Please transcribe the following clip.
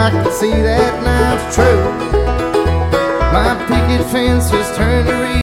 I can see that now it's true. My picket fence has turned to reed.